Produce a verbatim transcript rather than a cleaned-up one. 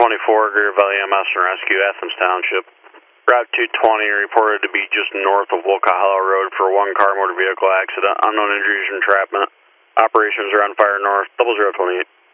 twenty-four, Greer Valley M S and Rescue, Athens Township. Route two twenty reported to be just north of Wolcott Hollow Road for a one-car motor vehicle accident. Unknown injuries and entrapment. Operations are on fire north, double zero twenty-eight.